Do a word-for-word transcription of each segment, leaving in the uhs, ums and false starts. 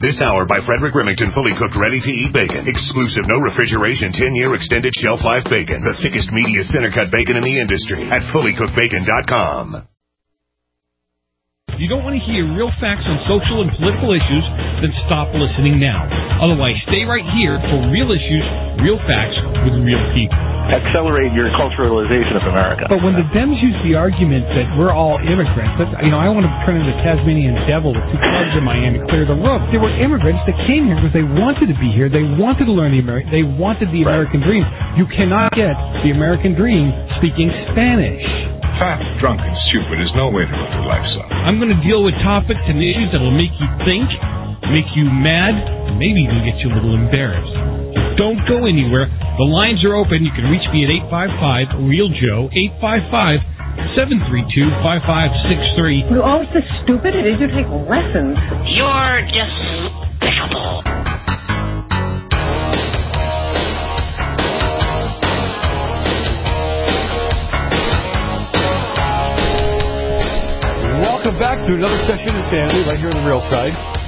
This hour by Frederick Remington, fully cooked, ready-to-eat bacon. Exclusive, no refrigeration, ten-year extended shelf life bacon. The thickest, meatiest, center-cut bacon in the industry at fully cooked bacon dot com. If you don't want to hear real facts on social and political issues, then stop listening now. Otherwise, stay right here for real issues, real facts with real people. Accelerate your culturalization of America. But when the Dems use the argument that we're all immigrants, that's, you know, I want to turn into Tasmanian devil with two clubs in my hand and clear the road. There were immigrants that came here because they wanted to be here. They wanted to learn the American. They wanted the American dream. You cannot get the American dream speaking Spanish. Fat, drunk, and stupid is no way to live your life, son. I'm going to deal with topics and issues that will make you think, make you mad, and maybe even get you a little embarrassed. Don't go anywhere. The lines are open. You can reach me at eight five five, REAL Joe, eight five five, seven three two, five five six three. You're always so stupid. It is you take lessons. You're despicable. Welcome back to another session of Insanity right here on the Real Side.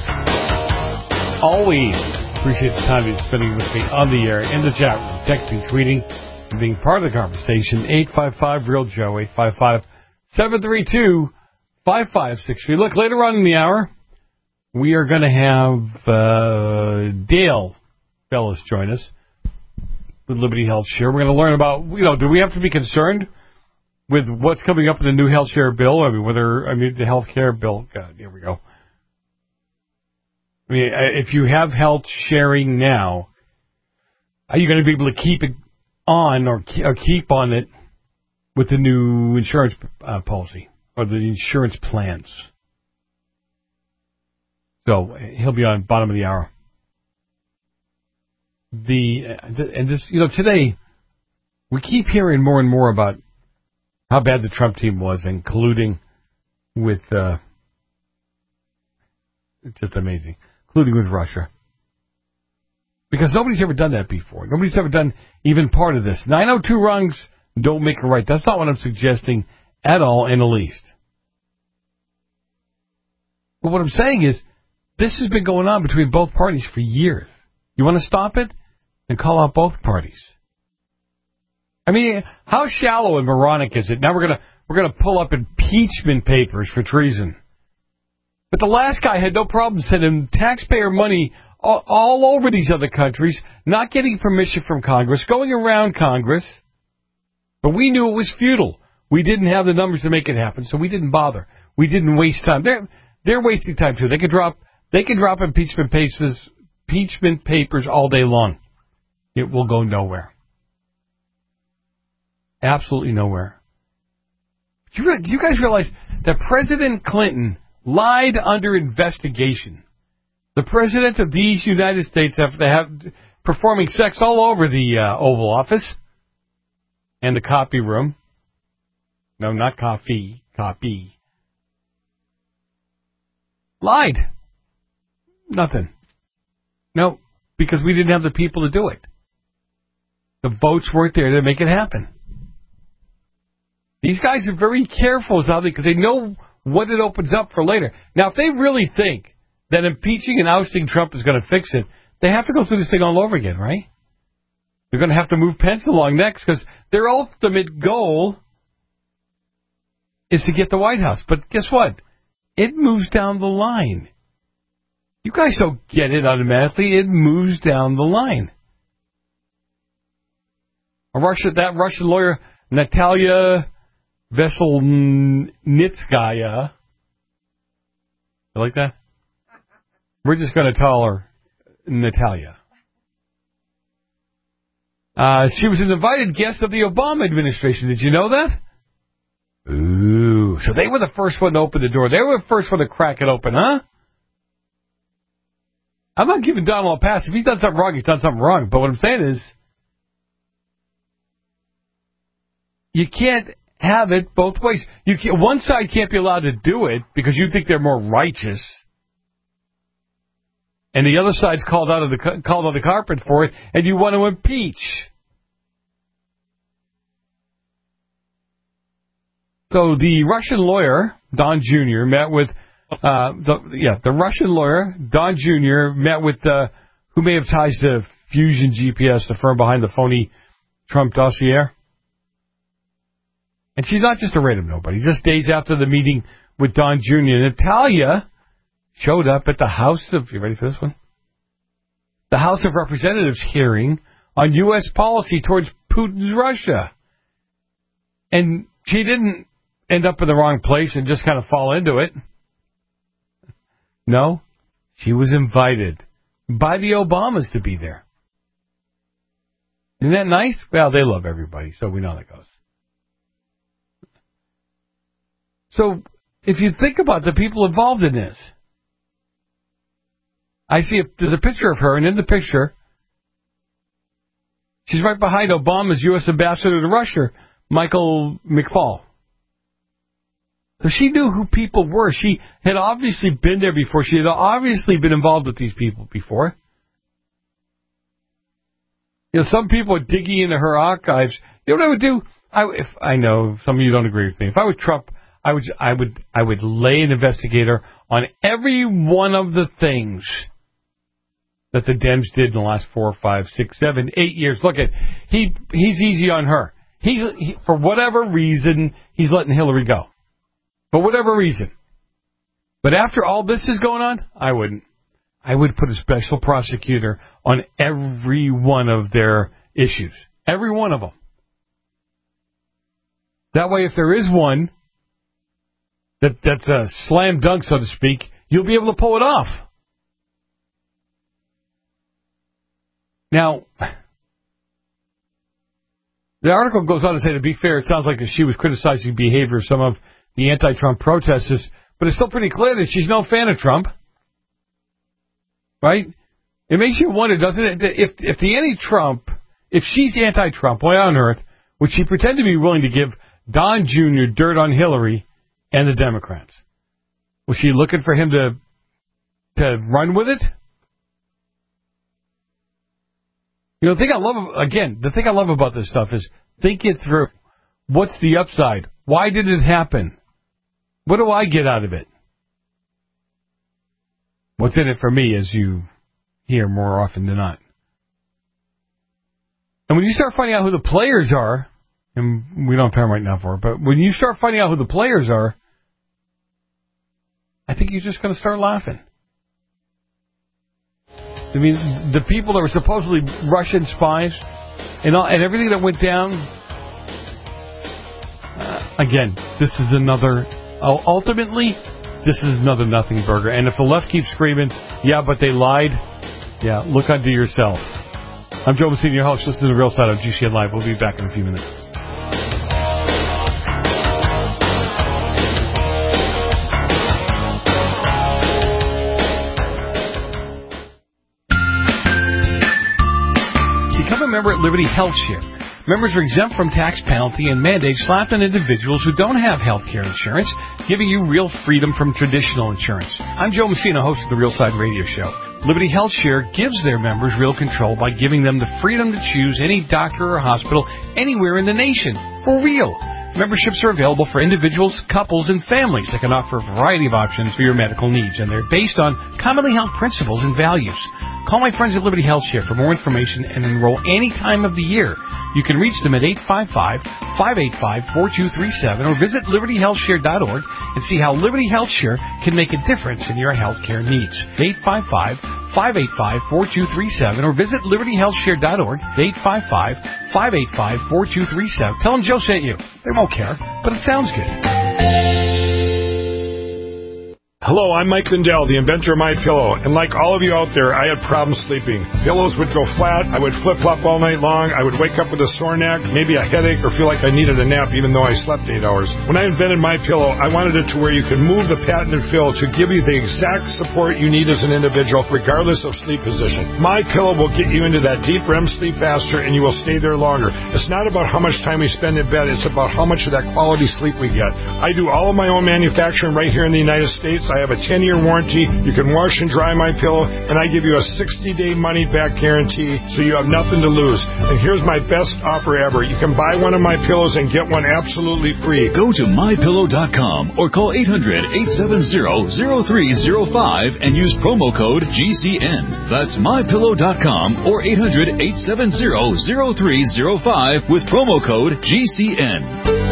Always appreciate the time you're spending with me on the air, in the chat room, texting, tweeting, and being part of the conversation. eight five five, REAL Joe, eight five five, seven three two, five five six three. Look, later on in the hour, we are going to have uh, Dale Bellis join us with Liberty Health Share. We're going to learn about, you know, do we have to be concerned with what's coming up in the new health share bill? I mean, whether, I mean, the health care bill, God, here we go. I mean, if you have health sharing now, are you going to be able to keep it on or, or keep on it with the new insurance uh, policy or the insurance plans? So he'll be on bottom of the hour. The, and this, you know, today we keep hearing more and more about how bad the Trump team was and colluding with, uh, it's just amazing, colluding with Russia. Because nobody's ever done that before. Nobody's ever done even part of this. nine oh two wrongs don't make a right. That's not what I'm suggesting at all in the least. But what I'm saying is, this has been going on between both parties for years. You want to stop it? Then call out both parties. I mean, how shallow and moronic is it? Now we're gonna we're gonna pull up impeachment papers for treason. But the last guy had no problem sending taxpayer money all, all over these other countries, not getting permission from Congress, going around Congress. But we knew it was futile. We didn't have the numbers to make it happen, so we didn't bother. We didn't waste time. They're they're wasting time too. They could drop they could drop impeachment papers impeachment papers all day long. It will go nowhere. Absolutely nowhere. Do you, do you guys realize that President Clinton lied under investigation? The president of these United States, after they have performing sex all over the uh, Oval Office and the copy room. No, not coffee, copy. Lied. Nothing. No, because we didn't have the people to do it. The votes weren't there to make it happen. These guys are very careful as how they, because they know what it opens up for later. Now, if they really think that impeaching and ousting Trump is going to fix it, they have to go through this thing all over again, right? They're going to have to move Pence along next because their ultimate goal is to get the White House. But guess what? It moves down the line. You guys don't get it automatically. It moves down the line. A Russia, that Russian lawyer, Natalia Veselnitskaya. You like that? We're just going to call her Natalia. Uh, she was an invited guest of the Obama administration. Did you know that? Ooh. So they were the first one to open the door. They were the first one to crack it open, huh? I'm not giving Donald a pass. If he's done something wrong, he's done something wrong. But what I'm saying is, you can't have it both ways. You can't, one side can't be allowed to do it because you think they're more righteous, and the other side's called out of the called on the carpet for it, and you want to impeach. So the Russian lawyer Don Junior met with Uh, the, yeah, the Russian lawyer, Don Junior, met with, uh, who may have ties to Fusion G P S, the firm behind the phony Trump dossier. And she's not just a random nobody. Just days after the meeting with Don Junior, Natalia showed up at the House of, you ready for this one? The House of Representatives hearing on U S policy towards Putin's Russia. And she didn't end up in the wrong place and just kind of fall into it. No, she was invited by the Obamas to be there. Isn't that nice? Well, they love everybody, so we know how that goes. So, if you think about the people involved in this, I see a, there's a picture of her, and in the picture, she's right behind Obama's U S ambassador to Russia, Michael McFaul. So she knew who people were. She had obviously been there before. She had obviously been involved with these people before. You know, some people are digging into her archives. You know what I would do? I, if I know some of you don't agree with me. If I were Trump, I would, I would, I would lay an investigator on every one of the things that the Dems did in the last four, five, six, seven, eight years. Look at he, he's easy on her. He, he for whatever reason, he's letting Hillary go. For whatever reason. But after all this is going on, I wouldn't. I would put a special prosecutor on every one of their issues. Every one of them. That way, if there is one that that's a slam dunk, so to speak, you'll be able to pull it off. Now, the article goes on to say, to be fair, it sounds like that she was criticizing the behavior of some of the anti-Trump protesters, but it's still pretty clear that she's no fan of Trump. Right? It makes you wonder, doesn't it, if if the anti-Trump, if she's anti-Trump, why on earth would she pretend to be willing to give Don Junior dirt on Hillary and the Democrats? Was she looking for him to to run with it? You know, the thing I love, again, the thing I love about this stuff is think it through. What's the upside? Why did it happen? What do I get out of it? What's in it for me, as you hear more often than not? And when you start finding out who the players are, and we don't have time right now for it, but when you start finding out who the players are, I think you're just going to start laughing. I mean, the people that were supposedly Russian spies and all, and everything that went down, uh, again, this is another, uh, ultimately, this is another nothing burger. And if the left keeps screaming, yeah, but they lied, yeah, look unto yourself. I'm Joe Messina, your host. Listen to The Real Side of G C N Live. We'll be back in a few minutes. Become a member at Liberty Health Share. Members are exempt from tax penalty and mandates slapped on individuals who don't have health care insurance, giving you real freedom from traditional insurance. I'm Joe Messina, host of The Real Side Radio Show. Liberty Health Share gives their members real control by giving them the freedom to choose any doctor or hospital anywhere in the nation. For real. Memberships are available for individuals, couples, and families that can offer a variety of options for your medical needs, and they're based on commonly held principles and values. Call my friends at Liberty Health Share for more information and enroll any time of the year. You can reach them at eight five five, five eight five, four two three seven or visit liberty health share dot org and see how Liberty Health Share can make a difference in your health care needs. eight five five, five eight five, four two three seven or visit liberty health share dot org, eight five five, five eight five, four two three seven. Tell them Joe sent you. They won't care, but it sounds good. Hello, I'm Mike Lindell, the inventor of MyPillow, and like all of you out there, I had problems sleeping. Pillows would go flat, I would flip-flop all night long, I would wake up with a sore neck, maybe a headache, or feel like I needed a nap even though I slept eight hours. When I invented MyPillow, I wanted it to where you could move the patented fill to give you the exact support you need as an individual, regardless of sleep position. MyPillow will get you into that deep R E M sleep faster, and you will stay there longer. It's not about how much time we spend in bed, it's about how much of that quality sleep we get. I do all of my own manufacturing right here in the United States. I have a ten-year warranty. You can wash and dry my pillow, and I give you a sixty-day money-back guarantee, so you have nothing to lose. And here's my best offer ever. You can buy one of my pillows and get one absolutely free. Go to my pillow dot com or call eight hundred, eight seven zero, zero three zero five and use promo code G C N. That's my pillow dot com or eight hundred, eight seven zero, zero three zero five with promo code G C N.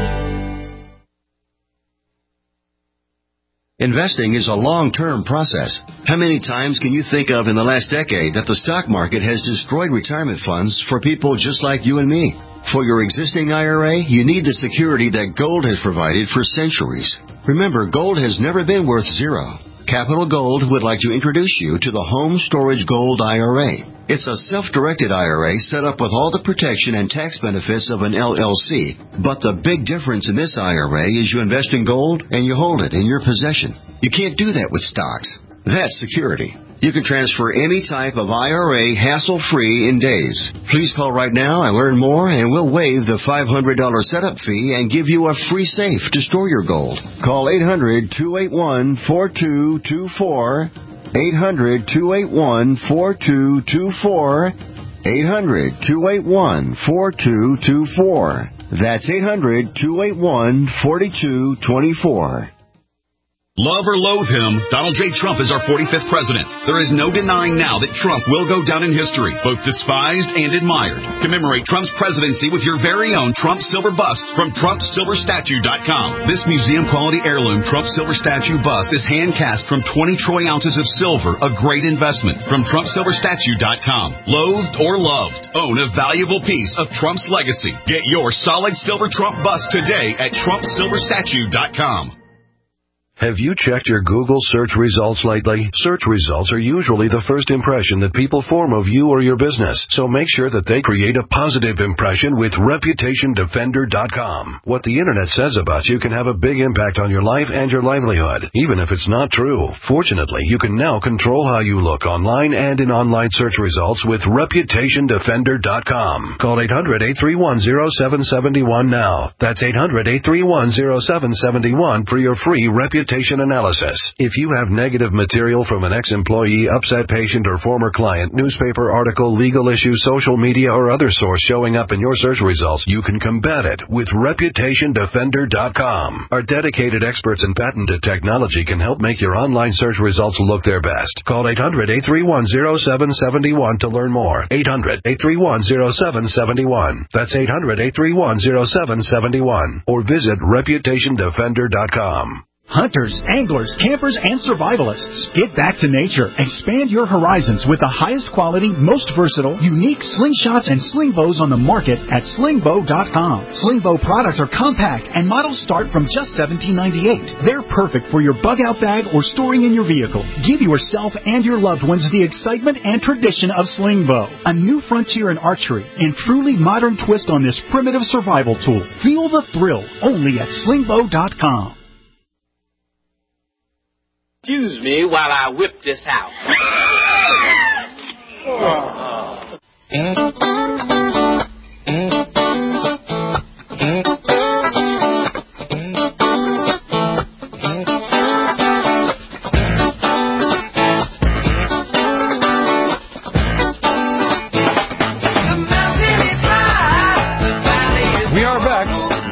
Investing is a long-term process. How many times can you think of in the last decade that the stock market has destroyed retirement funds for people just like you and me? For your existing I R A, you need the security that gold has provided for centuries. Remember, gold has never been worth zero. Capital Gold would like to introduce you to the Home Storage Gold I R A. It's a self-directed I R A set up with all the protection and tax benefits of an L L C. But the big difference in this I R A is you invest in gold and you hold it in your possession. You can't do that with stocks. That's security. You can transfer any type of I R A hassle-free in days. Please call right now and learn more, and we'll waive the five hundred dollars setup fee and give you a free safe to store your gold. Call eight hundred, two eight one, four two two four, eight hundred, two eight one, four two two four, eight hundred, two eight one, four two two four. That's eight hundred, two eight one, four two two four. Love or loathe him, Donald J. Trump is our forty-fifth president. There is no denying now that Trump will go down in history, both despised and admired. Commemorate Trump's presidency with your very own Trump Silver Bust from Trump Silver Statue dot com. This museum-quality heirloom Trump Silver Statue Bust is hand-cast from twenty troy ounces of silver, a great investment from Trump Silver Statue dot com. Loathed or loved, own a valuable piece of Trump's legacy. Get your solid silver Trump bust today at Trump Silver Statue dot com. Have you checked your Google search results lately? Search results are usually the first impression that people form of you or your business, so make sure that they create a positive impression with Reputation Defender dot com. What the Internet says about you can have a big impact on your life and your livelihood, even if it's not true. Fortunately, you can now control how you look online and in online search results with Reputation Defender dot com. Call eight hundred, eight three one, zero seven seven one now. That's eight hundred, eight three one, zero seven seven one for your free Reputation analysis. If you have negative material from an ex-employee, upset patient, or former client, newspaper article, legal issue, social media, or other source showing up in your search results, you can combat it with Reputation Defender dot com. Our dedicated experts in patented technology can help make your online search results look their best. Call eight hundred, eight three one, zero seven seven one to learn more. eight hundred, eight three one, zero seven seven one. That's eight hundred, eight three one, zero seven seven one. Or visit Reputation Defender dot com. Hunters, anglers, campers, and survivalists, get back to nature. Expand your horizons with the highest quality, most versatile, unique slingshots and sling bows on the market at sling bow dot com. Sling bow products are compact and models start from just seventeen ninety-eight. They're perfect for your bug-out bag or storing in your vehicle. Give yourself and your loved ones the excitement and tradition of sling bow, a new frontier in archery and truly modern twist on this primitive survival tool. Feel the thrill only at sling bow dot com. Excuse me while I whip this out. We are back.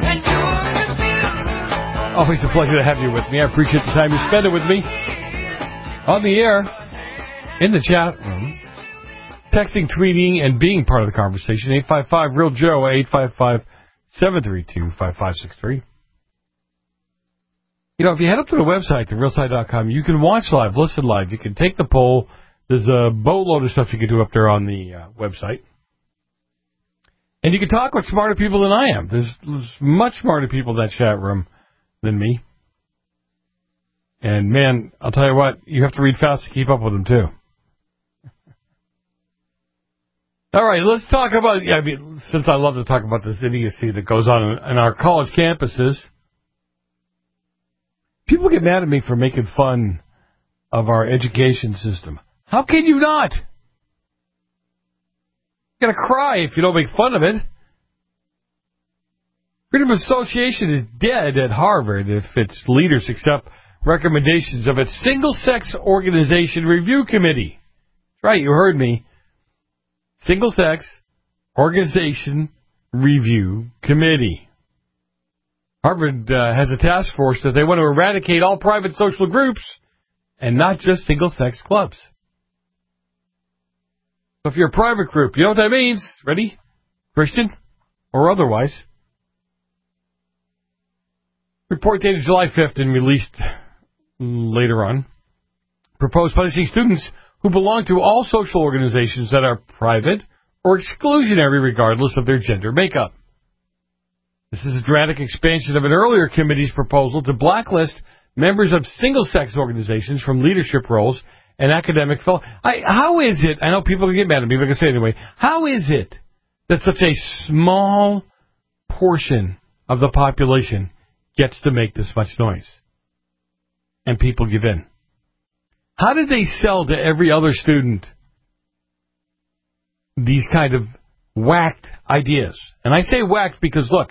Always a pleasure to have you with me. I appreciate the time you spend it with me. On the air, in the chat room, texting, tweeting, and being part of the conversation. eight five five, real Joe, eight five five, seven three two, five five six three. You know, if you head up to the website, the real side dot com, you can watch live, listen live. You can take the poll. There's a boatload of stuff you can do up there on the uh, website. And you can talk with smarter people than I am. There's, there's much smarter people in that chat room than me. And, man, I'll tell you what, you have to read fast to keep up with them, too. All right, let's talk about, I mean, since I love to talk about this idiocy that goes on in, in our college campuses, people get mad at me for making fun of our education system. How can you not? You're going to cry if you don't make fun of it. Freedom of association is dead at Harvard if its leaders accept recommendations of its single-sex organization review committee. That's right, you heard me. Single-sex organization review committee. Harvard uh, has a task force that they want to eradicate all private social groups and not just single-sex clubs. So if you're a private group, you know what that means? Ready? Christian or otherwise. Report dated July fifth and released later on. Proposed punishing students who belong to all social organizations that are private or exclusionary regardless of their gender makeup. This is a dramatic expansion of an earlier committee's proposal to blacklist members of single-sex organizations from leadership roles and academic fellow. I, how is it, I know people can get mad at me, but I'm going to say it anyway, how is it that such a small portion of the population gets to make this much noise and people give in? How did they sell to every other student these kind of whacked ideas? And I say whacked because, look,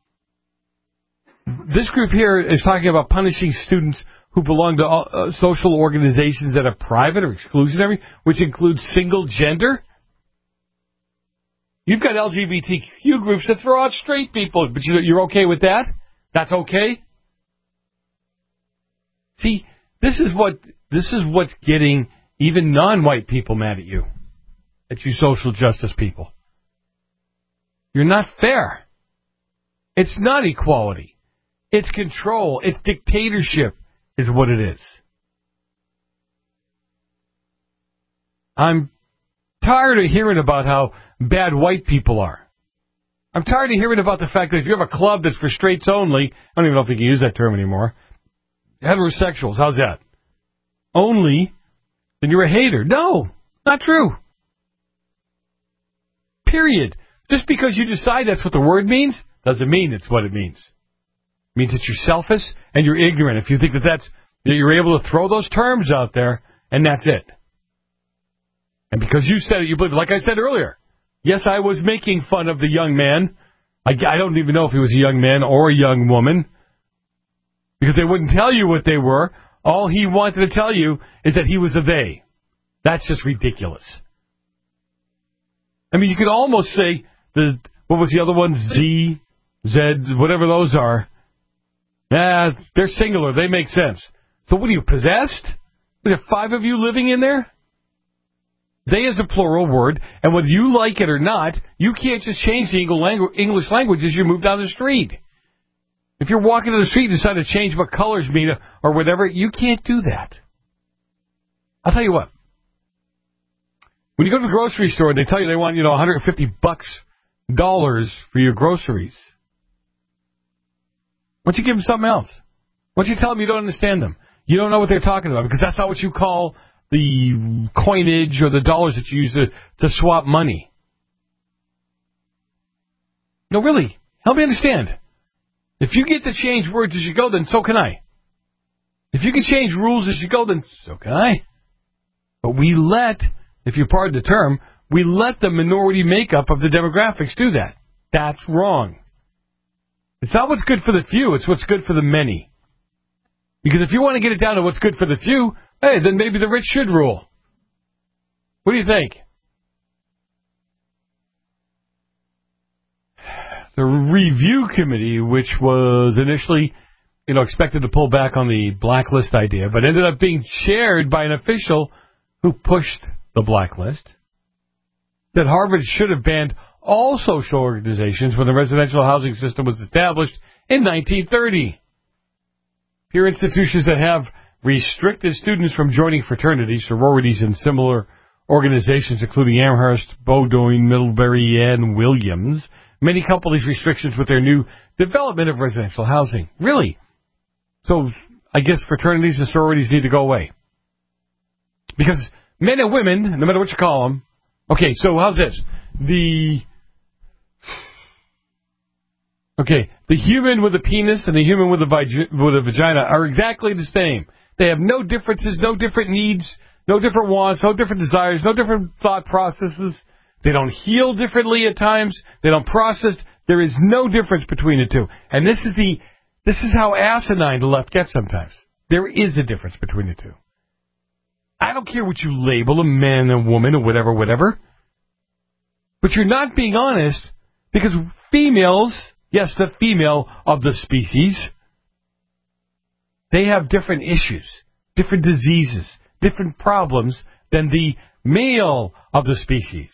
this group here is talking about punishing students who belong to uh, social organizations that are private or exclusionary, which includes single gender. You've got L G B T Q groups that throw out straight people, but you're okay with that? That's okay? See, this is what this is what's getting even non-white people mad at you, at you social justice people. You're not fair. It's not equality. It's control. It's dictatorship is what it is. I'm tired of hearing about how bad white people are. I'm tired of hearing about the fact that if you have a club that's for straights only, I don't even know if we can use that term anymore, heterosexuals, how's that? Only, then you're a hater. No, not true. Period. Just because you decide that's what the word means, doesn't mean it's what it means. It means that you're selfish and you're ignorant. If you think that that's, that you're able to throw those terms out there, and that's it. And because you said it, you believe it. Like I said earlier, yes, I was making fun of the young man. I, I don't even know if he was a young man or a young woman, because they wouldn't tell you what they were. All he wanted to tell you is that he was a they. That's just ridiculous. I mean, you could almost say, the what was the other one? Z, Z, whatever those are. Yeah, they're singular. They make sense. So what are you, possessed? There are five of you living in there? They is a plural word, and whether you like it or not, you can't just change the English language as you move down the street. If you're walking down the street and decide to change what colors mean or whatever, you can't do that. I'll tell you what. When you go to the grocery store and they tell you they want, you know, one hundred fifty bucks dollars for your groceries, why don't you give them something else? Why don't you tell them you don't understand them? You don't know what they're talking about, because that's not what you call the coinage or the dollars that you use to, to swap money. No, really. Help me understand. If you get to change words as you go, then so can I. If you can change rules as you go, then so can I. But we let, if you pardon the term, we let the minority makeup of the demographics do that. That's wrong. It's not what's good for the few, it's what's good for the many. Because if you want to get it down to what's good for the few, hey, then maybe the rich should rule. What do you think? The review committee, which was initially, you know, expected to pull back on the blacklist idea, but ended up being chaired by an official who pushed the blacklist, that Harvard should have banned all social organizations when the residential housing system was established in nineteen thirty. Peer institutions that have restricted students from joining fraternities, sororities, and similar organizations, including Amherst, Bowdoin, Middlebury, and Williams, many couple these restrictions with their new development of residential housing. Really? So I guess fraternities and sororities need to go away. Because men and women, no matter what you call them, okay, so how's this? The Okay, the human with a penis and the human with a, vagi- with a vagina are exactly the same. They have no differences, no different needs, no different wants, no different desires, no different thought processes. They don't heal differently at times. They don't process. There is no difference between the two. And this is the this is how asinine the left gets sometimes. There is a difference between the two. I don't care what you label a man, a woman, or whatever, whatever. But you're not being honest, because females, yes, the female of the species, they have different issues, different diseases, different problems than the male of the species.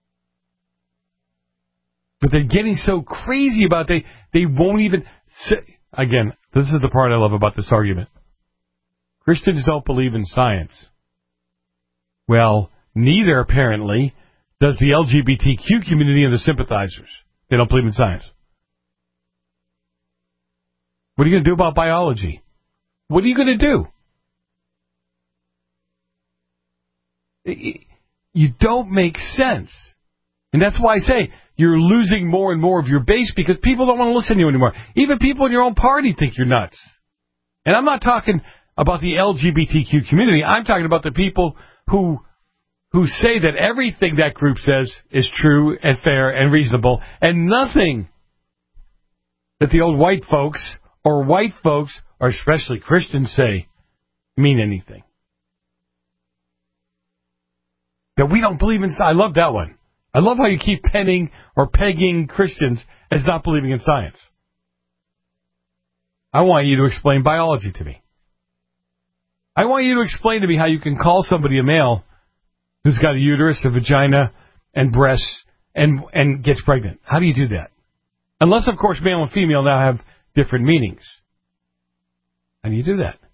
But they're getting so crazy about it, they, they won't even say. Again, this is the part I love about this argument. Christians don't believe in science. Well, neither, apparently, does the L G B T Q community and the sympathizers. They don't believe in science. What are you going to do about biology? What are you going to do? You don't make sense. And that's why I say you're losing more and more of your base because people don't want to listen to you anymore. Even people in your own party think you're nuts. And I'm not talking about the L G B T Q community. I'm talking about the people who who say that everything that group says is true and fair and reasonable, and nothing that the old white folks or white folks, or especially Christians, say mean anything. That we don't believe in science. I love that one. I love how you keep penning or pegging Christians as not believing in science. I want you to explain biology to me. I want you to explain to me how you can call somebody a male who's got a uterus, a vagina, and breasts, and and gets pregnant. How do you do that? Unless, of course, male and female now have different meanings. How do you do that?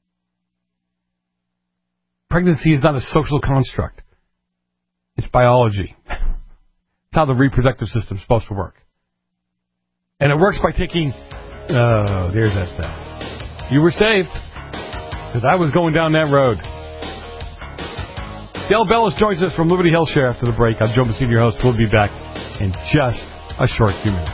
Pregnancy is not a social construct. It's biology. It's how the reproductive system is supposed to work. And it works by taking... Oh, there's that sound. You were saved. Because I was going down that road. Dale Bellis joins us from Liberty Health Share after the break. I'm Joe Messina, your host. We'll be back in just a short few minutes.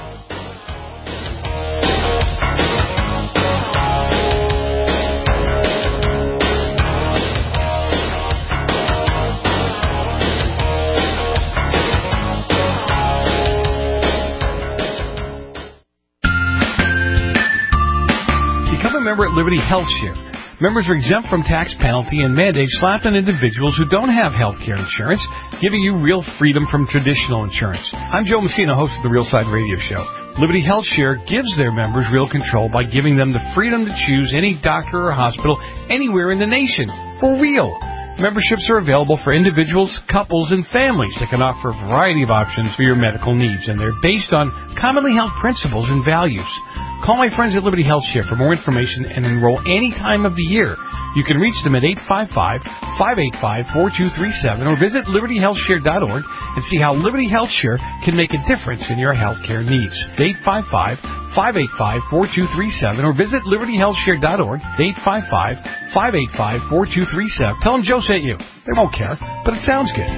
Become a member at Liberty Health Share. Members are exempt from tax penalty and mandates slapped on individuals who don't have health care insurance, giving you real freedom from traditional insurance. I'm Joe Messina, host of the Real Side Radio Show. Liberty Health Share gives their members real control by giving them the freedom to choose any doctor or hospital anywhere in the nation. For real. Memberships are available for individuals, couples, and families that can offer a variety of options for your medical needs, and they're based on commonly held principles and values. Call my friends at Liberty Health Share for more information and enroll any time of the year. You can reach them at eight five five, five eight five, four two three seven or visit liberty health share dot org and see how Liberty Health Share can make a difference in your health care needs. eight five five, five eight five, four two three seven or visit liberty health share dot org. eight five five, five eight five, four two three seven. Tell them Joe sent you. They won't care, but it sounds good.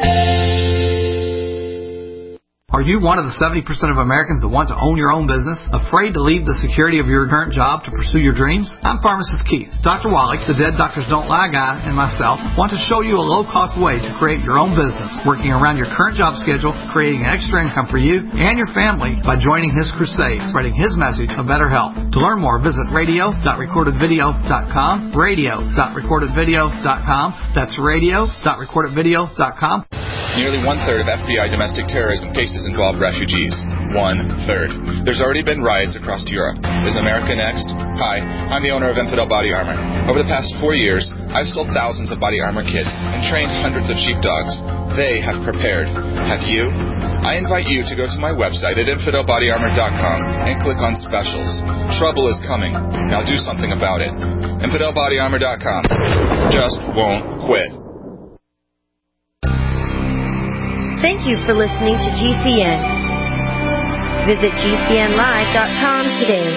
Are you one of the seventy percent of Americans that want to own your own business? Afraid to leave the security of your current job to pursue your dreams? I'm Pharmacist Keith. Doctor Wallach, the Dead Doctors Don't Lie guy, and myself want to show you a low-cost way to create your own business, working around your current job schedule, creating extra income for you and your family by joining his crusade, spreading his message of better health. To learn more, visit radio dot recorded video dot com, radio dot recorded video dot com. That's radio dot recorded video dot com. Nearly one-third of F B I domestic terrorism cases involve refugees. One-third. There's already been riots across Europe. Is America next? Hi, I'm the owner of Infidel Body Armor. Over the past four years, I've sold thousands of body armor kits and trained hundreds of sheepdogs. They have prepared. Have you? I invite you to go to my website at infidel body armor dot com and click on specials. Trouble is coming. Now do something about it. infidel body armor dot com. Just won't quit. Thank you for listening to G C N. Visit G C N live dot com today.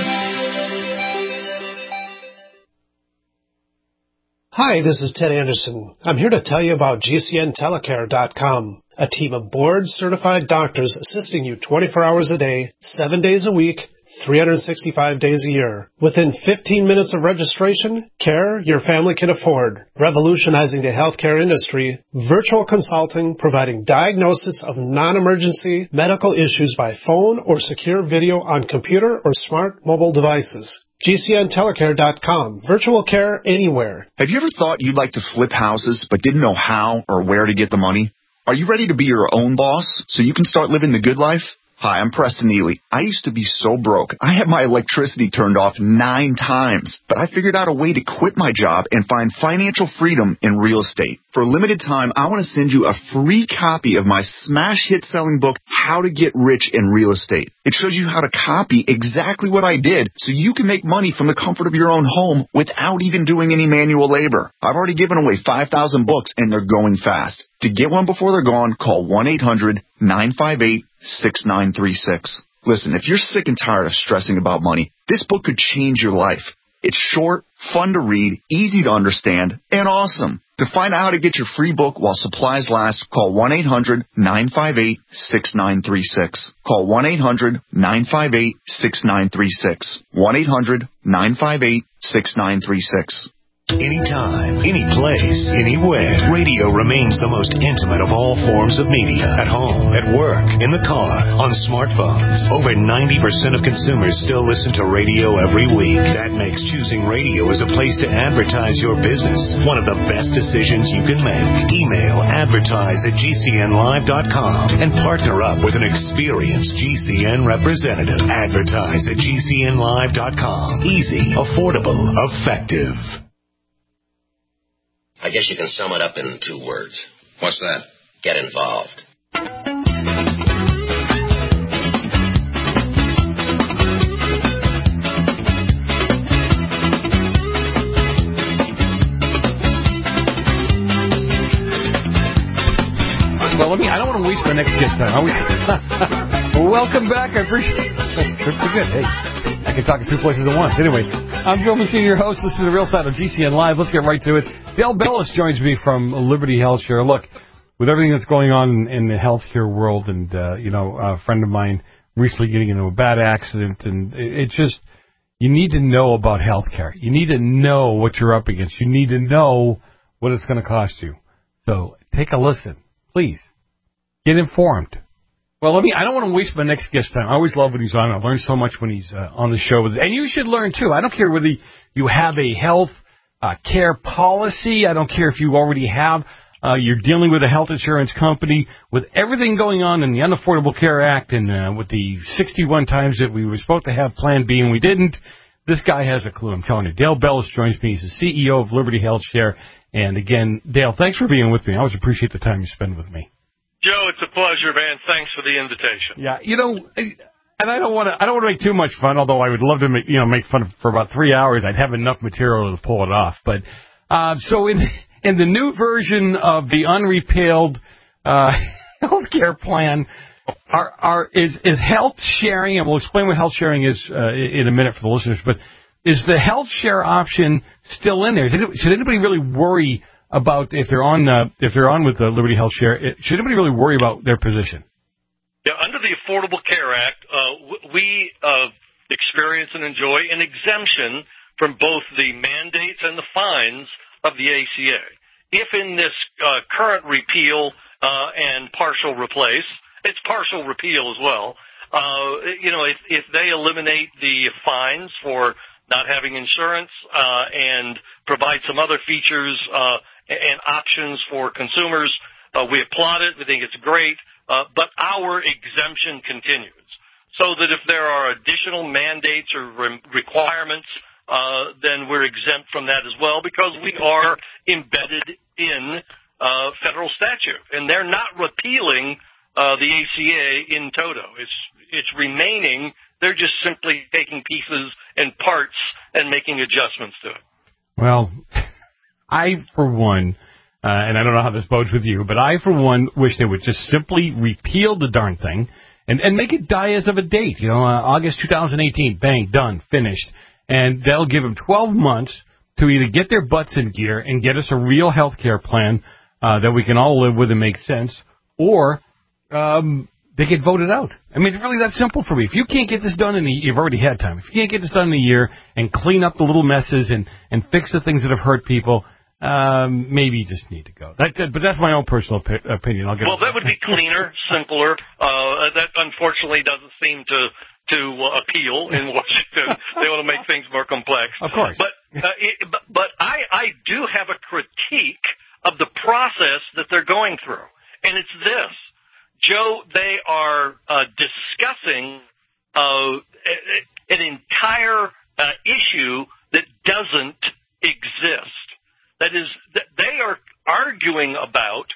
Hi, this is Ted Anderson. I'm here to tell you about G C N telecare dot com, a team of board-certified doctors assisting you twenty-four hours a day, seven days a week, three hundred sixty-five days a year. Within fifteen minutes of registration, care your family can afford. Revolutionizing the healthcare industry, virtual consulting providing diagnosis of non-emergency medical issues by phone or secure video on computer or smart mobile devices. G C N telecare dot com. Virtual care anywhere. Have you ever thought you'd like to flip houses but didn't know how or where to get the money? Are you ready to be your own boss so you can start living the good life? Hi, I'm Preston Neely. I used to be so broke. I had my electricity turned off nine times, but I figured out a way to quit my job and find financial freedom in real estate. For a limited time, I want to send you a free copy of my smash hit selling book, How to Get Rich in Real Estate. It shows you how to copy exactly what I did so you can make money from the comfort of your own home without even doing any manual labor. I've already given away five thousand books and they're going fast. To get one before they're gone, call one eight hundred nine five eight six nine three six. Listen, if you're sick and tired of stressing about money, this book could change your life. It's short, fun to read, easy to understand, and awesome. To find out how to get your free book while supplies last, call one eight hundred nine five eight six nine three six. Call one eight hundred nine five eight six nine three six. one eight hundred nine five eight six nine three six. Anytime, any place, anywhere, radio remains the most intimate of all forms of media. At home, at work, in the car, on smartphones. Over ninety percent of consumers still listen to radio every week. That makes choosing radio as a place to advertise your business one of the best decisions you can make. Email advertise at G C N live dot com and partner up with an experienced G C N representative. Advertise at G C N live dot com. Easy, affordable, effective. I guess you can sum it up in two words. What's that? Get involved. Well, let me. I don't want to waste my next guest time. Well, welcome back. I appreciate it. Pretty good. Hey, I can talk in two places at once. Anyway, I'm Joe Messina, your host. This is The Real Side of G C N Live. Let's get right to it. Dale Bellis joins me from Liberty HealthShare. Look, with everything that's going on in the healthcare world, and uh, you know, a friend of mine recently getting into a bad accident, and it, it just, you need to know about healthcare. You need to know what you're up against. You need to know what it's going to cost you. So take a listen, please. Get informed. Well, let me. I don't want to waste my next guest time. I always love when he's on. I learn so much when he's uh, on the show. And you should learn, too. I don't care whether you have a health uh, care policy. I don't care if you already have. Uh, you're dealing with a health insurance company. With everything going on in the Unaffordable Care Act and uh, with the sixty-one times that we were supposed to have Plan B and we didn't, this guy has a clue. I'm telling you. Dale Bellis joins me. He's the C E O of Liberty HealthShare. And, again, Dale, thanks for being with me. I always appreciate the time you spend with me. Joe, it's a pleasure, man. Thanks for the invitation. Yeah, you know, and I don't want to. I don't want to make too much fun. Although I would love to, make, you know, make fun for about three hours. I'd have enough material to pull it off. But uh, so in in the new version of the unrepealed uh, health care plan, are are is is health sharing, and we'll explain what health sharing is uh, in a minute for the listeners. But is the health share option still in there? Should anybody really worry about if they're on uh, if they're on with the Liberty HealthShare? Should anybody really worry about their position? Yeah, under the Affordable Care Act, uh, we uh, experience and enjoy an exemption from both the mandates and the fines of the A C A. If in this uh, current repeal uh, and partial replace, it's partial repeal as well. Uh, you know, if, if they eliminate the fines for not having insurance uh, and provide some other features uh, and options for consumers, uh, we applaud it. We think it's great. Uh, but our exemption continues, so that if there are additional mandates or re- requirements, uh, then we're exempt from that as well, because we are embedded in uh, federal statute, and they're not repealing uh, the A C A in toto. It's it's remaining. They're just simply taking pieces and parts and making adjustments to it. Well, I, for one, uh, and I don't know how this bodes with you, but I, for one, wish they would just simply repeal the darn thing and, and make it die as of a date. You know, uh, August twenty eighteen, bang, done, finished. And they'll give them twelve months to either get their butts in gear and get us a real health care plan uh, that we can all live with and make sense, or um, they get voted out. I mean, it's really that simple for me. If you can't get this done in a year, you've already had time. If you can't get this done in a year and clean up the little messes and, and fix the things that have hurt people, um, maybe you just need to go. That, that, but that's my own personal opi- opinion. I'll get well, that would be cleaner, simpler. Uh, that unfortunately doesn't seem to to uh, appeal in Washington. They want to make things more complex. Of course. But, uh, it, but, but I, I do have a critique of the process that they're going through. And it's this. Joe, they are uh, discussing uh, an entire uh, issue that doesn't exist. That is, they are arguing about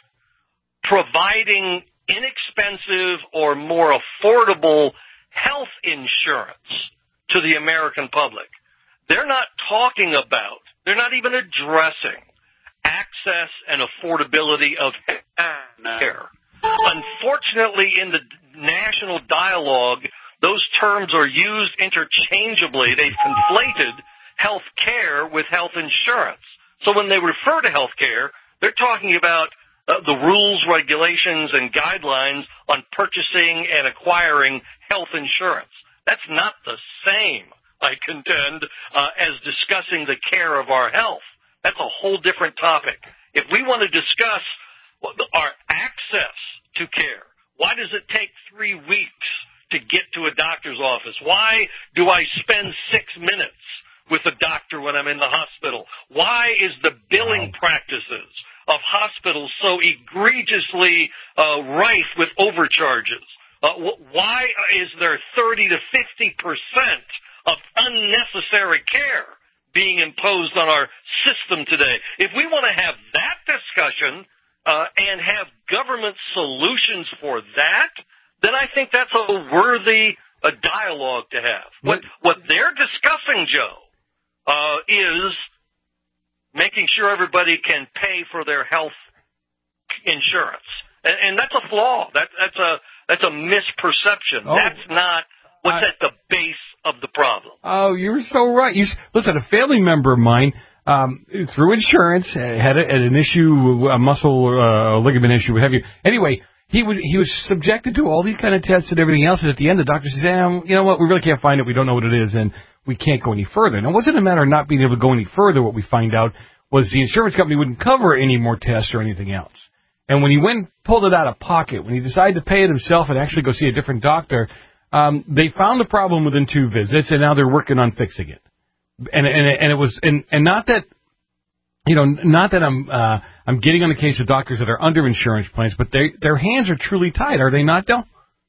providing inexpensive or more affordable health insurance to the American public. They're not talking about, they're not even addressing access and affordability of care. Unfortunately, in the national dialogue, those terms are used interchangeably. They've conflated health care with health insurance. So when they refer to health care, they're talking about uh, the rules, regulations, and guidelines on purchasing and acquiring health insurance. That's not the same, I contend, uh, as discussing the care of our health. That's a whole different topic. If we want to discuss our access to care, why does it take three weeks to get to a doctor's office? Why do I spend six minutes with a doctor when I'm in the hospital? Why is the billing practices of hospitals so egregiously uh, rife with overcharges? Uh, wh- why is there thirty to fifty percent of unnecessary care being imposed on our system today? If we want to have that discussion uh, and have government solutions for that, then I think that's a worthy uh, dialogue to have. What what they're discussing, Joe, uh, is making sure everybody can pay for their health insurance, and, and that's a flaw. That that's a that's a misperception. Oh, that's not what's I, at the base of the problem. Oh, you're so right. You listen. A family member of mine, um, through insurance, had, a, had an issue, a muscle, uh, ligament issue, what have you. Anyway. He would, he was subjected to all these kind of tests and everything else, and at the end the doctor says, eh, you know what, we really can't find it, we don't know what it is, and we can't go any further. Now, it wasn't a matter of not being able to go any further. What we find out was the insurance company wouldn't cover any more tests or anything else. And when he went and pulled it out of pocket, when he decided to pay it himself and actually go see a different doctor, um, they found the problem within two visits, and now they're working on fixing it. And, and, and it was, and, and not that, You know, not that I'm uh, I'm getting on the case of doctors that are under insurance plans, but they, their hands are truly tied, are they not, Del?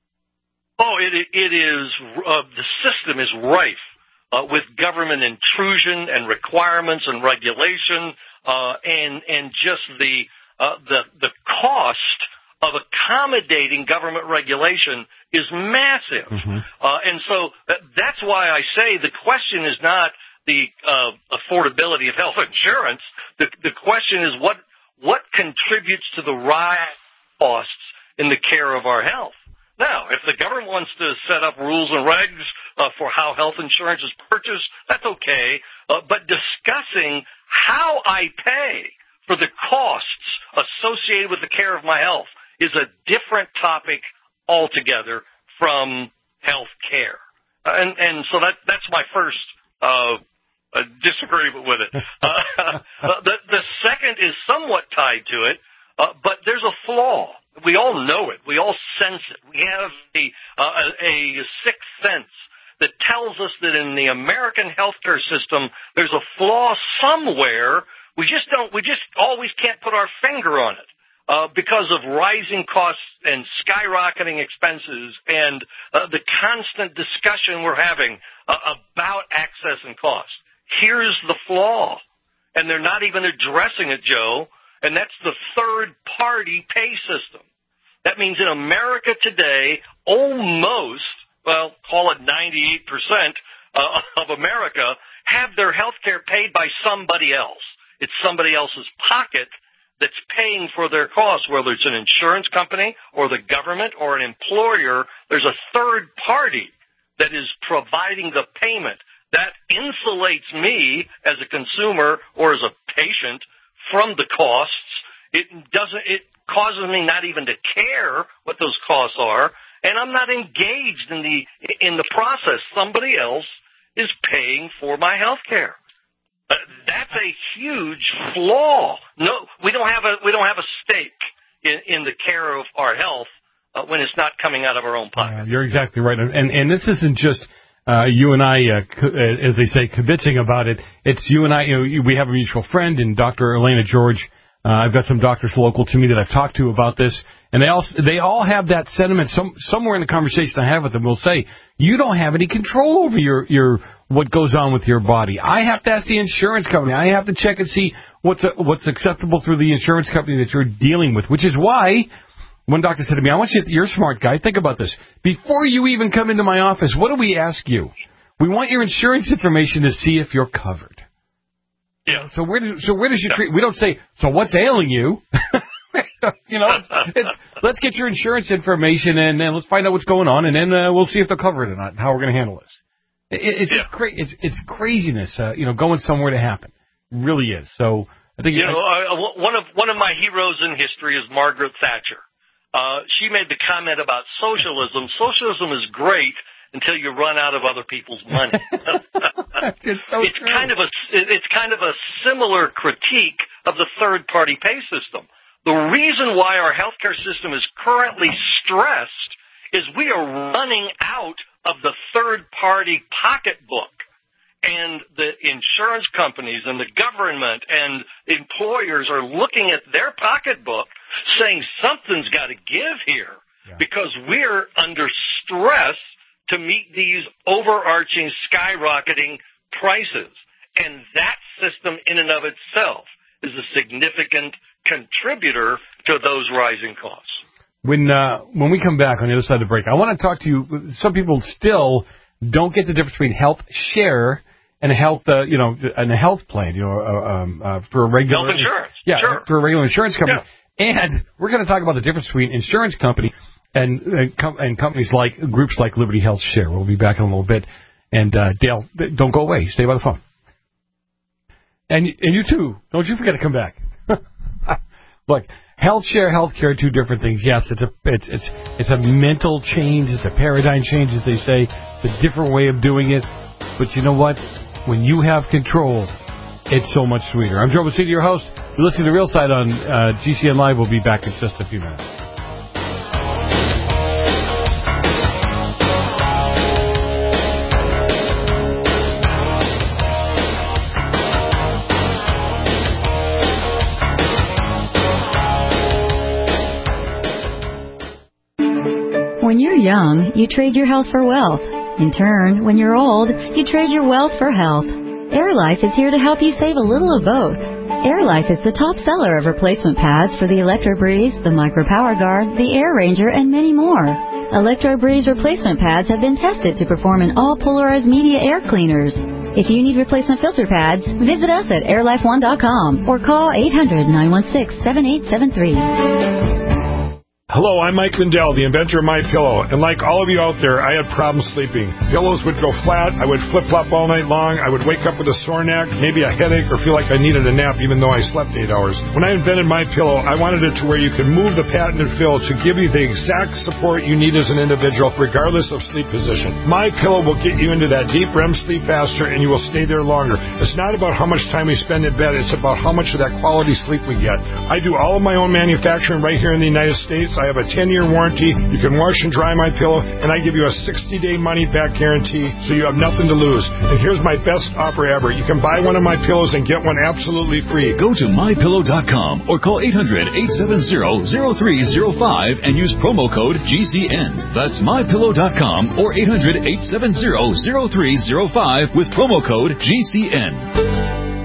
Oh, it it is. Uh, the system is rife uh, with government intrusion and requirements and regulation, uh, and and just the uh, the the cost of accommodating government regulation is massive, mm-hmm. uh, and so that's why I say the question is not the uh, affordability of health insurance. The, the question is what what contributes to the rise costs in the care of our health. Now, if the government wants to set up rules and regs uh, for how health insurance is purchased, that's okay. Uh, but discussing how I pay for the costs associated with the care of my health is a different topic altogether from health care. Uh, and, and so that that's my first uh A disagreement with it. Uh, the, the second is somewhat tied to it, uh, but there's a flaw. We all know it. We all sense it. We have a, uh, a sixth sense that tells us that in the American healthcare system, there's a flaw somewhere. We just don't. We just always can't put our finger on it uh, because of rising costs and skyrocketing expenses and uh, the constant discussion we're having uh, about access and cost. Here's the flaw, and they're not even addressing it, Joe, and that's the third-party pay system. That means in America today, almost, well, call it ninety-eight percent uh, of America have their health care paid by somebody else. It's somebody else's pocket that's paying for their costs, whether it's an insurance company or the government or an employer. There's a third party that is providing the payment. That insulates me as a consumer or as a patient from the costs. It doesn't, it causes me not even to care what those costs are, and I'm not engaged in the, in the process. Somebody else is paying for my health care. Uh, that's a huge flaw. No, we don't have a, we don't have a stake in, in the care of our health uh, when it's not coming out of our own pocket. Uh, you're exactly right. And and this isn't just uh, you and I, uh, co- uh, as they say, kibitzing about it. It's you and I. You know, we have a mutual friend in Doctor Elena George. Uh, I've got some doctors local to me that I've talked to about this, and they all they all have that sentiment. Some somewhere in the conversation I have with them will say, "You don't have any control over your your what goes on with your body. I have to ask the insurance company. I have to check and see what's uh, what's acceptable through the insurance company that you're dealing with." Which is why one doctor said to me, "I want you. To, you're a smart guy. Think about this. Before you even come into my office, what do we ask you? We want your insurance information to see if you're covered." Yeah. So where does so where does your treat? We don't say, "So what's ailing you?" you know, it's, it's let's get your insurance information and then let's find out what's going on, and then uh, we'll see if they'll cover it or not, and how we're going to handle this. It, it's yeah. just cra- it's it's craziness, uh, you know, going somewhere to happen. It really is. So I think you I, know uh, one of one of my heroes in history is Margaret Thatcher. Uh, she made the comment about socialism. Socialism is great until you run out of other people's money. it's so it's true. kind of a it's kind of a similar critique of the third party pay system. The reason why our healthcare system is currently stressed is we are running out of the third party pocketbook, and the insurance companies and the government and employers are looking at their pocketbook saying something's got to give here yeah. because we're under stress to meet these overarching, skyrocketing prices. And that system in and of itself is a significant contributor to those rising costs. When uh, when we come back on the other side of the break, I want to talk to you. Some people still don't get the difference between health share and a health, uh, you know, and a health plan, you know, uh, um, uh, for a regular health insurance. Yeah, sure. for a regular insurance company. Yeah. And we're going to talk about the difference between insurance company and and, com- and companies like groups like Liberty Health Share. We'll be back in a little bit. And uh, Dale, don't go away. Stay by the phone. And and you too. Don't you forget to come back. Look, health share, health care, two different things. Yes, it's a it's it's it's a mental change. It's a paradigm change, as they say. It's a different way of doing it. But you know what? When you have control, it's so much sweeter. I'm Joe Messina, your host. You're listening to The Real Side on uh, G C N Live. We'll be back in just a few minutes. When you're young, you trade your health for wealth. In turn, when you're old, you trade your wealth for health. AirLife is here to help you save a little of both. AirLife is the top seller of replacement pads for the ElectroBreeze, the Micro Power Guard, the Air Ranger, and many more. ElectroBreeze replacement pads have been tested to perform in all polarized media air cleaners. If you need replacement filter pads, visit us at air life one dot com or call eight hundred, nine one six, seven eight seven three. Hello, I'm Mike Lindell, the inventor of MyPillow, and like all of you out there, I had problems sleeping. Pillows would go flat, I would flip-flop all night long, I would wake up with a sore neck, maybe a headache, or feel like I needed a nap even though I slept eight hours. When I invented MyPillow, I wanted it to where you could move the patented fill to give you the exact support you need as an individual, regardless of sleep position. MyPillow will get you into that deep R E M sleep faster, and you will stay there longer. It's not about how much time we spend in bed, it's about how much of that quality sleep we get. I do all of my own manufacturing right here in the United States. I have a ten-year warranty. You can wash and dry my pillow, and I give you a sixty-day money-back guarantee, so you have nothing to lose. And here's my best offer ever. You can buy one of my pillows and get one absolutely free. Go to my pillow dot com or call eight hundred, eight seven zero, zero three zero five and use promo code G C N. That's my pillow dot com or eight hundred, eight seven zero, zero three zero five with promo code G C N.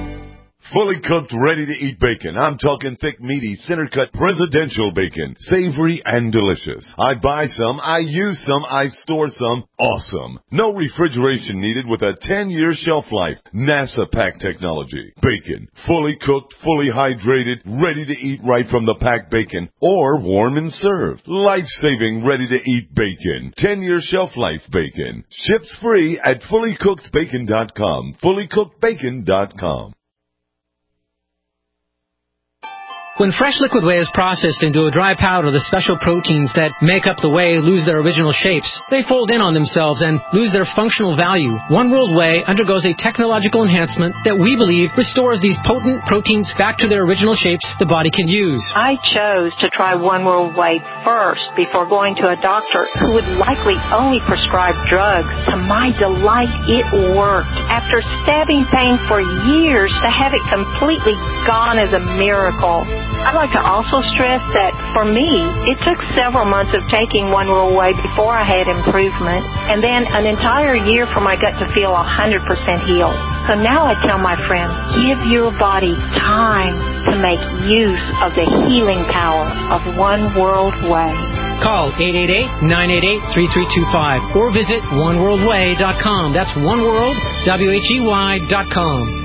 Fully cooked, ready-to-eat bacon. I'm talking thick, meaty, center-cut presidential bacon. Savory and delicious. I buy some, I use some, I store some. Awesome. No refrigeration needed with a ten-year shelf life. NASA pack technology. Bacon. Fully cooked, fully hydrated, ready to eat right from the packed bacon. Or warm and served. Life-saving, ready-to-eat bacon. ten-year shelf life bacon. Ships free at fully cooked bacon dot com. fully cooked bacon dot com. When fresh liquid whey is processed into a dry powder, the special proteins that make up the whey lose their original shapes. They fold in on themselves and lose their functional value. One World Whey undergoes a technological enhancement that we believe restores these potent proteins back to their original shapes the body can use. I chose to try One World Whey first before going to a doctor who would likely only prescribe drugs. To my delight, it worked. After stabbing pain for years, to have it completely gone is a miracle. I'd like to also stress that for me, it took several months of taking One World Whey before I had improvement, and then an entire year for my gut to feel one hundred percent healed. So now I tell my friends, give your body time to make use of the healing power of One World Whey. Call eight eight eight, nine eight eight, three three two five or visit one world way dot com. That's one world, W H E Y dot com.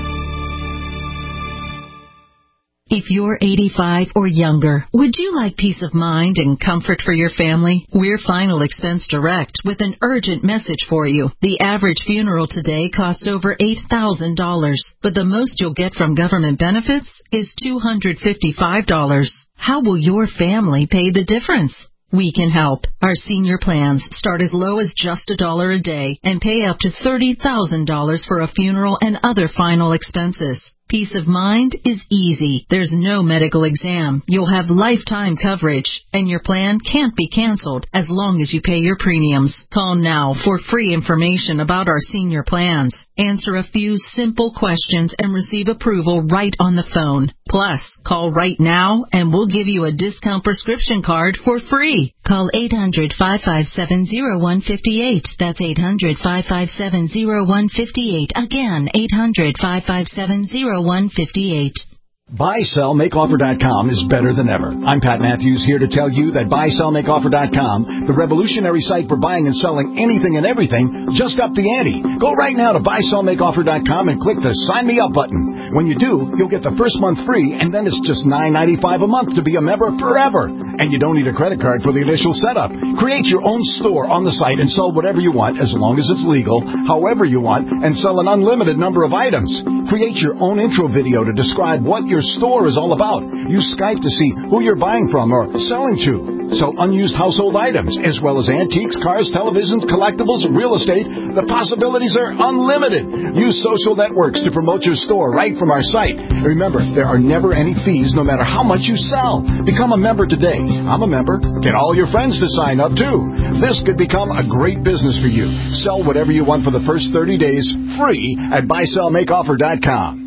If you're eighty-five or younger, would you like peace of mind and comfort for your family? We're Final Expense Direct with an urgent message for you. The average funeral today costs over eight thousand dollars, but the most you'll get from government benefits is two hundred fifty-five dollars. How will your family pay the difference? We can help. Our senior plans start as low as just a dollar a day and pay up to thirty thousand dollars for a funeral and other final expenses. Peace of mind is easy. There's no medical exam. You'll have lifetime coverage, and your plan can't be canceled as long as you pay your premiums. Call now for free information about our senior plans. Answer a few simple questions and receive approval right on the phone. Plus, call right now and we'll give you a discount prescription card for free. Call eight hundred, five five seven, zero one five eight. That's eight hundred, five five seven, zero one five eight. Again, eight hundred, five five seven, zero one five eight. buy sell make offer dot com is better than ever. I'm Pat Matthews here to tell you that buy sell make offer dot com, the revolutionary site for buying and selling anything and everything, just upped the ante. Go right now to buy sell make offer dot com and click the Sign Me Up button. When you do, you'll get the first month free, and then it's just nine ninety-five a month to be a member forever. And you don't need a credit card for the initial setup. Create your own store on the site and sell whatever you want, as long as it's legal, however you want, and sell an unlimited number of items. Create your own intro video to describe what your store is all about. Use Skype to see who you're buying from or selling to. Sell unused household items, as well as antiques, cars, televisions, collectibles, real estate. The possibilities are unlimited. Use social networks to promote your store right from our site. Remember, there are never any fees no matter how much you sell. Become a member today. I'm a member. Get all your friends to sign up too. This could become a great business for you. Sell whatever you want for the first thirty days free at buy sell make offer dot com.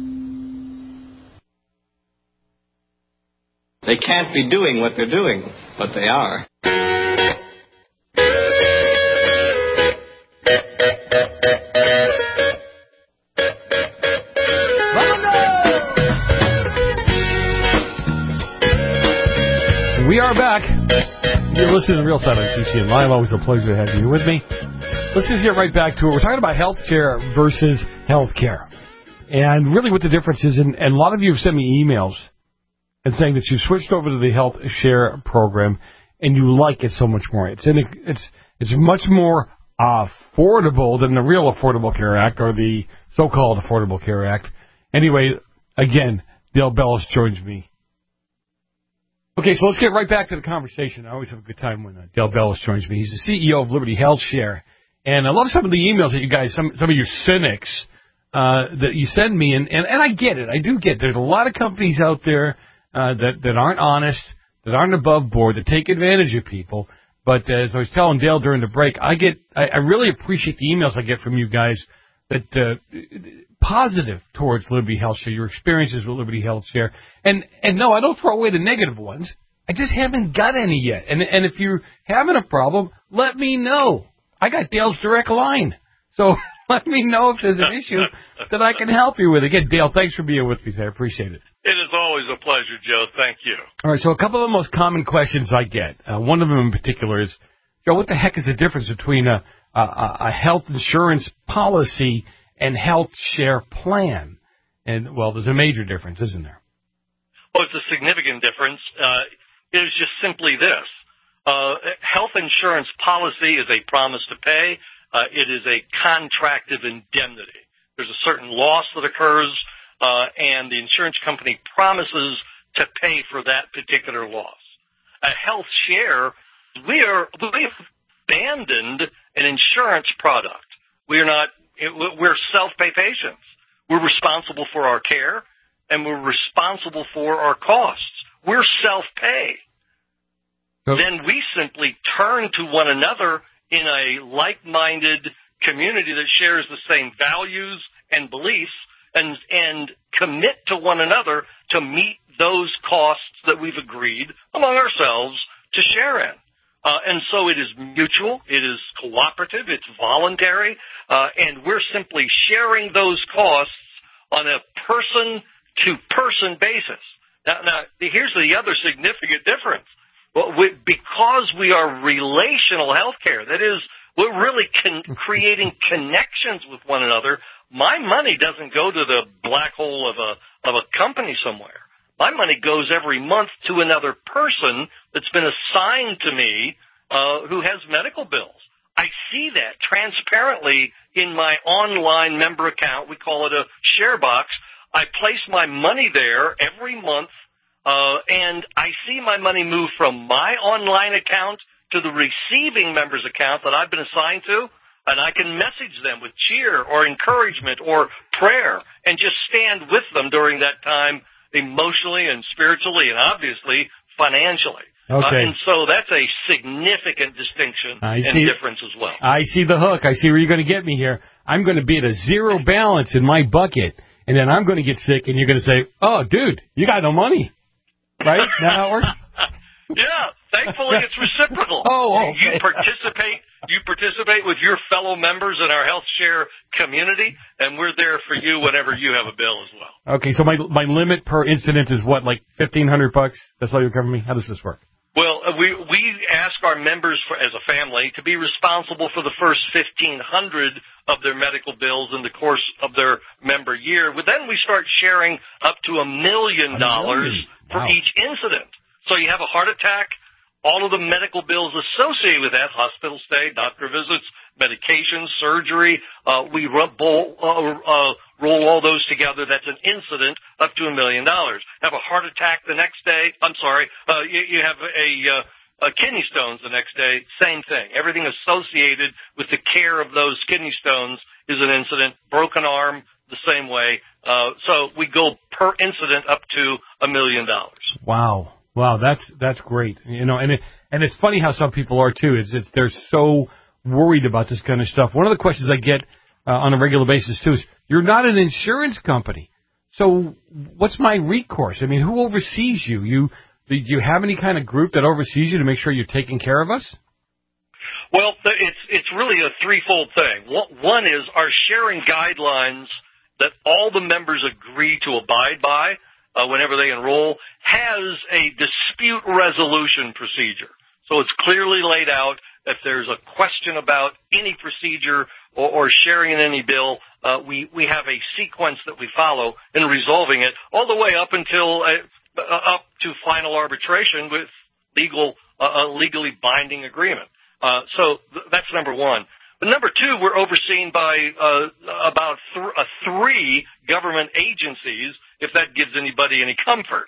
They can't be doing what they're doing, but they are. We are back. You're listening to Real Side on G C N Live. Always a pleasure to have you with me. Let's just get right back to it. We're talking about health care versus health care. And really what the difference is, and, and a lot of you have sent me emails and saying that you switched over to the Health Share program and you like it so much more. It's in a, it's it's much more affordable than the real Affordable Care Act or the so-called Affordable Care Act. Anyway, again, Dale Bellis joins me. Okay, so let's get right back to the conversation. I always have a good time when uh, Dale Bellis joins me. He's the C E O of Liberty Health Share. And I love some of the emails that you guys, some some of you cynics, uh, that you send me. And, and, and I get it. I do get it. There's a lot of companies out there uh, that, that aren't honest, that aren't above board, that take advantage of people. But uh, as I was telling Dale during the break, I get, I, I really appreciate the emails I get from you guys that uh, positive towards Liberty Health Share, your experiences with Liberty Health Share. And and no, I don't throw away the negative ones. I just haven't got any yet. And and if you're having a problem, let me know. I got Dale's direct line. So let me know if there's an issue that I can help you with. Again, Dale, thanks for being with me today. I appreciate it. It is always a pleasure, Joe. Thank you. All right, so a couple of the most common questions I get, uh, one of them in particular is, Joe, what the heck is the difference between a, a, a health insurance policy and health share plan? And, well, there's a major difference, isn't there? Well, it's a significant difference. Uh, it is just simply this. Uh, health insurance policy is a promise to pay. Uh, it is a contract of indemnity. There's a certain loss that occurs, uh, and the insurance company promises to pay for that particular loss. A health share, we are, we've abandoned an insurance product. We're not, we're self-pay patients. We're responsible for our care, and we're responsible for our costs. We're self-pay. Okay. Then we simply turn to one another in a like-minded community that shares the same values and beliefs and, and commit to one another to meet those costs that we've agreed among ourselves to share in. Uh, and so it is mutual, it is cooperative, it's voluntary, uh, and we're simply sharing those costs on a person-to-person basis. Now, now here's the other significant difference. Well, we, because we are relational healthcare, that is, we're really con- creating connections with one another. My money doesn't go to the black hole of a of a company somewhere. My money goes every month to another person that's been assigned to me uh, who has medical bills. I see that transparently in my online member account. We call it a share box. I place my money there every month, uh, and I see my money move from my online account to the receiving member's account that I've been assigned to, and I can message them with cheer or encouragement or prayer and just stand with them during that time emotionally and spiritually and obviously financially. Okay. Uh, and so that's a significant distinction I and see, difference as well. I see the hook. I see where you're going to get me here. I'm going to be at a zero balance in my bucket, and then I'm going to get sick, and you're going to say, oh, dude, you got no money. Right? Is that how it works? Yeah, thankfully it's reciprocal. Oh, okay. You participate, you participate with your fellow members in our health share community, and we're there for you whenever you have a bill as well. Okay, so my my limit per incident is what, like fifteen hundred bucks? That's all you're covering me? How does this work? Well, we we ask our members for, as a family to be responsible for the first fifteen hundred of their medical bills in the course of their member year. But then we start sharing up to a million dollars for each incident. So you have a heart attack, all of the medical bills associated with that, hospital stay, doctor visits, medications, surgery, uh, we rub, roll, uh, uh, roll all those together. That's an incident up to a million dollars. Have a heart attack the next day. I'm sorry, uh, you, you have a, uh, a kidney stones the next day. Same thing. Everything associated with the care of those kidney stones is an incident. Broken arm, the same way. Uh, so we go per incident up to a million dollars. Wow. Wow, that's that's great. You know, and it, and it's funny how some people are too. It's it's they're so worried about this kind of stuff. One of the questions I get uh, on a regular basis too is, you're not an insurance company, so what's my recourse? I mean, who oversees you? You do you have any kind of group that oversees you to make sure you're taking care of us? Well, it's it's really a threefold thing. One is our sharing guidelines that all the members agree to abide by uh, whenever they enroll has a dispute resolution procedure. So it's clearly laid out. If there's a question about any procedure or, or sharing in any bill, uh, we, we have a sequence that we follow in resolving it all the way up until uh, uh, up to final arbitration with legal uh, a legally binding agreement. Uh, so th- that's number one. But number two, we're overseen by uh, about th- uh, three government agencies, if that gives anybody any comfort.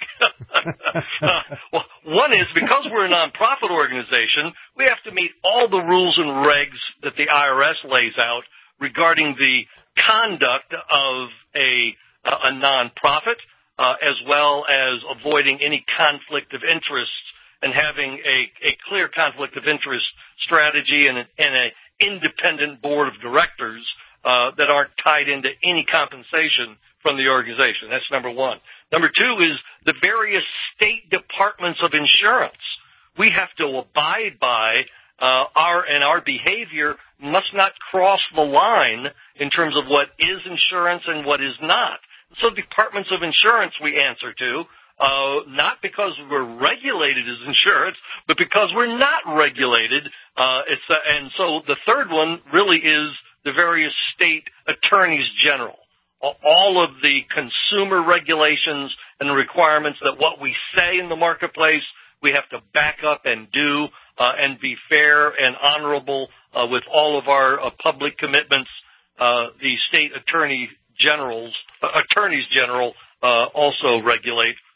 uh, well, one is because we're a nonprofit organization, we have to meet all the rules and regs that the I R S lays out regarding the conduct of a, a nonprofit, uh, as well as avoiding any conflict of interest and having a, a clear conflict of interest strategy and, a, and a independent board of directors uh, that aren't tied into any compensation from the organization. That's number one. Number two is the various state departments of insurance. We have to abide by uh, our, and our behavior must not cross the line in terms of what is insurance and what is not. So departments of insurance we answer to, Uh, not because we're regulated as insurance, but because we're not regulated. Uh, it's uh, and so the third one really is the various state attorneys general. All of the consumer regulations and requirements that what we say in the marketplace, we have to back up and do uh, and be fair and honorable uh, with all of our uh, public commitments. Uh, the state attorney generals, uh, attorneys general uh, also regulate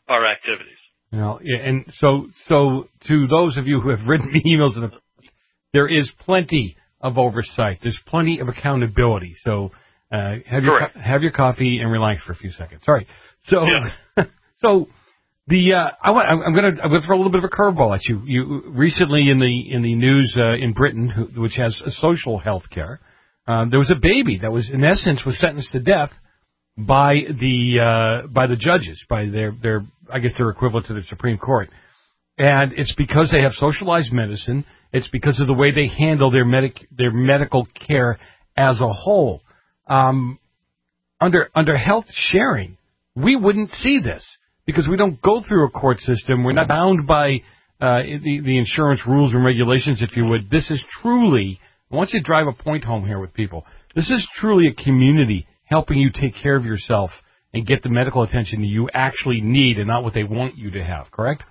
our activities. You know, and so, so to those of you who have written me emails, in the, there is plenty of oversight. There's plenty of accountability. So uh, have your Correct. have your coffee and relax for a few seconds. Sorry. So, Yeah. so the uh, I want, I'm going to I'm going to throw a little bit of a curveball at you. You recently in the in the news uh, in Britain, who, which has a social health care, uh, there was a baby that was in essence was sentenced to death by the uh, by the judges, by their their I guess their equivalent to the Supreme Court, and it's because they have socialized medicine. It's because of the way they handle their medic their medical care as a whole. Um, under under health sharing, we wouldn't see this because we don't go through a court system. We're not bound by uh, the the insurance rules and regulations, if you would. This is truly, I want you to drive a point home here with people. This is truly a community helping you take care of yourself and get the medical attention that you actually need and not what they want you to have, correct?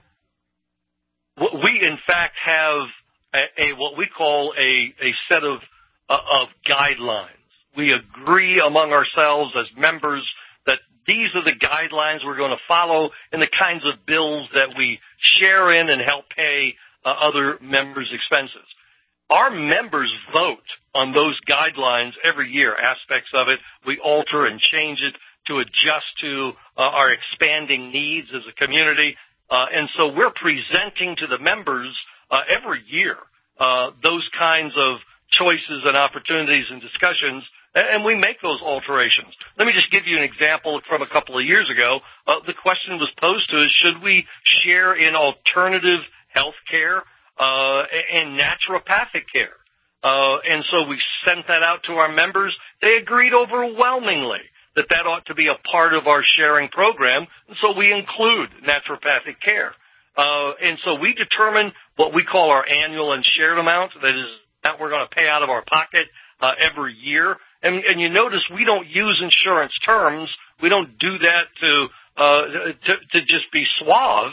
We, in fact, have a, a what we call a, a set of, uh, of guidelines. We agree among ourselves as members that these are the guidelines we're going to follow in the kinds of bills that we share in and help pay uh, other members' expenses. Our members vote on those guidelines every year, aspects of it. We alter and change it to adjust to uh, our expanding needs as a community. Uh, and so we're presenting to the members uh, every year uh, those kinds of choices and opportunities and discussions, and we make those alterations. Let me just give you an example from a couple of years ago. Uh, the question was posed to us, should we share in alternative health care uh, and naturopathic care? Uh, and so we sent that out to our members. They agreed overwhelmingly that that ought to be a part of our sharing program, and so we include naturopathic care. Uh, and so we determine what we call our annual and shared amount, that is, that we're going to pay out of our pocket uh, every year. And, and you notice we don't use insurance terms. We don't do that to uh, to, to just be suave.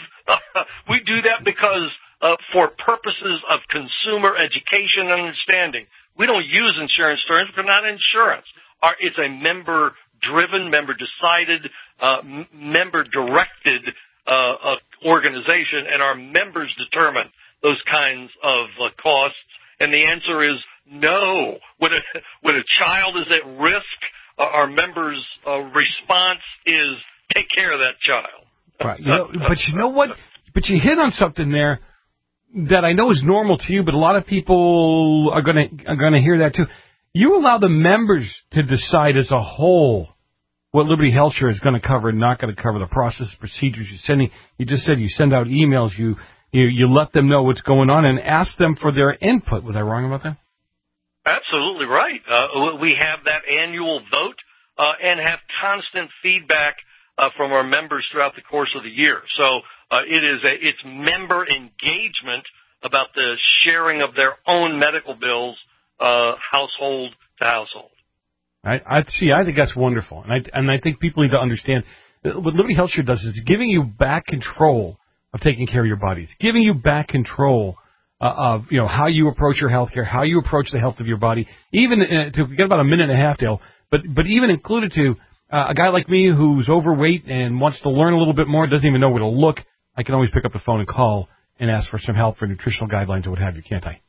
We do that because uh, for purposes of consumer education and understanding, we don't use insurance terms. We're not insurance. Our, it's a member-driven, member-decided, uh, m- member-directed uh, uh, organization, and our members determine those kinds of uh, costs. And the answer is no. When a, when a child is at risk, uh, our members' uh, response is take care of that child. Right. You know, but you know what? But you hit on something there that I know is normal to you, but a lot of people are going to are going to hear that too. You allow the members to decide as a whole what Liberty HealthShare is going to cover and not going to cover, the process, procedures you're sending. You just said you send out emails. You You, you let them know what's going on and ask them for their input. Was I wrong about that? Absolutely right. Uh, we have that annual vote uh, and have constant feedback uh, from our members throughout the course of the year. So uh, it is a, it's member engagement about the sharing of their own medical bills, uh, household to household. I, I see. I think that's wonderful, and I and I think people need to understand what Liberty HealthShare does is giving you back control of taking care of your body. It's giving you back control uh, of, you know, how you approach your health care, how you approach the health of your body. Even uh, to get about a minute and a half, Dale, but but even included to uh, a guy like me who's overweight and wants to learn a little bit more, doesn't even know where to look. I can always pick up the phone and call and ask for some help for nutritional guidelines or what have you, can't I?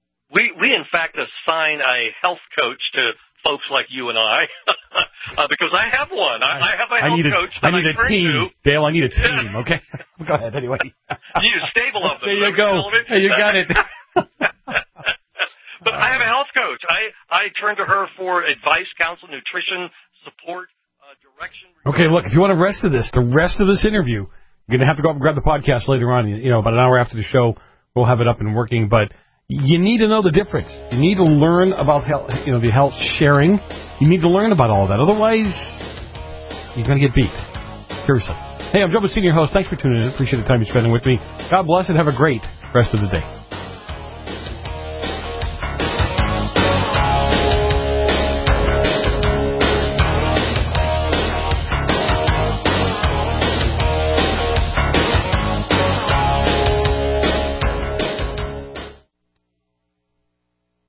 We we in fact assign a health coach to folks like you and I, uh, because I have one. I, I have a health I need a, coach. I need I a team, to. Dale. I need a team. Okay, go ahead. Anyway, you need a stable of them. There you go. Hey, you got it. But I have a health coach. I I turn to her for advice, counsel, nutrition, support, uh, direction. Okay, look. If you want the rest of this, the rest of this interview, you're gonna have to go up and grab the podcast later on. You know, about an hour after the show, we'll have it up and working. But you need to know the difference. You need to learn about health, you know, the health sharing. You need to learn about all that. Otherwise, you're going to get beat. Seriously. Hey, I'm Joe Messina, your host. Thanks for tuning in. Appreciate the time you're spending with me. God bless and have a great rest of the day.